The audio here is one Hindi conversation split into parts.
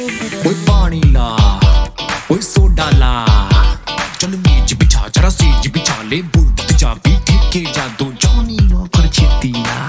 ओए पानी ला, ओए सोडा ला, चल मेज बिछा जरा सेज बिछा ले, बुढ़ जा भी ठेके जा दो जॉनी कर छेती ला।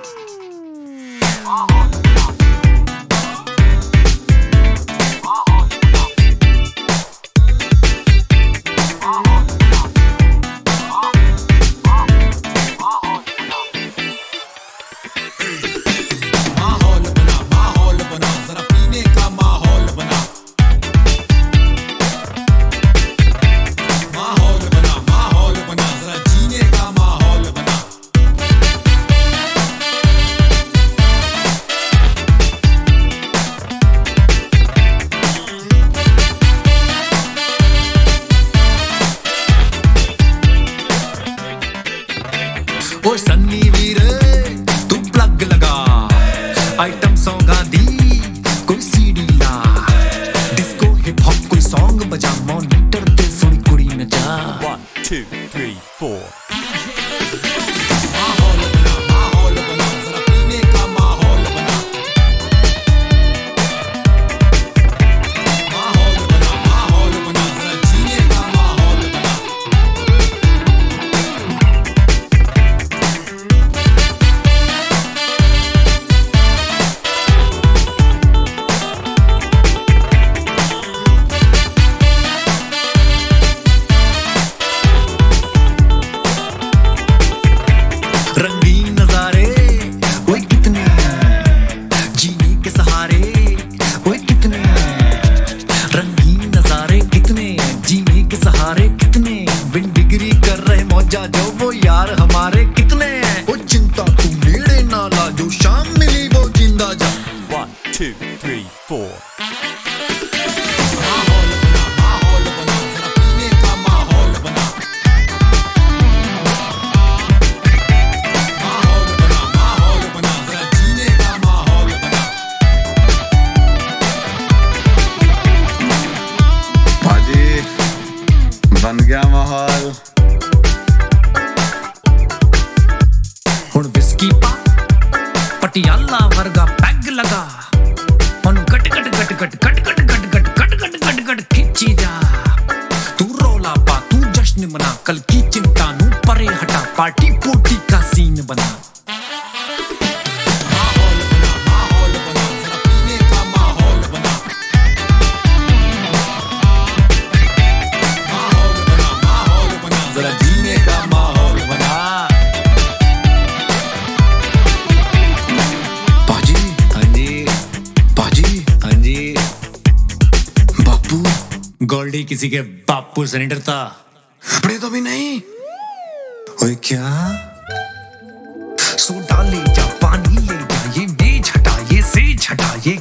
ओ सन्नी वीरे तू प्लग लगा, आइटम सॉन्ग दी कोई सीडी ला, डिस्को हिप हॉप कोई सॉन्ग बजा, मॉनिटर ते सुन कुड़ी नचा। 1 2 3 4 रंगीन नजारे ओए कितने, जीने के सहारे ओए कितने, रंगीन नजारे कितने, जीने के सहारे कितने, बिन डिग्री कर रहे मौजा जो वो यार हमारे कितने। ओ चिंता तू नेड़े ना ला, जो शाम मिली वो जिंदा जा। 1 2 3 4 बन गया माहौल। हुण विस्की पा पटियाला वर्गा पैग लगा, ओनू cut cut cut cut cut cut cut cut cut cut cut cut खिंची जा। तू रोला पा तू जश्न मना, कल की चिंता नू परे हटा, पार्टी पोटी का सीन बना। जरा जीने का माहौल बना। पाजी हाँ जी, पाजी हाँ जी। बापू गोल्डी किसी के बापू से नहीं डरता, अपने तो भी नहीं। ओए क्या सोडा ले जा, पानी ले जा, ये मेज हटा, ये सेज हटा, ये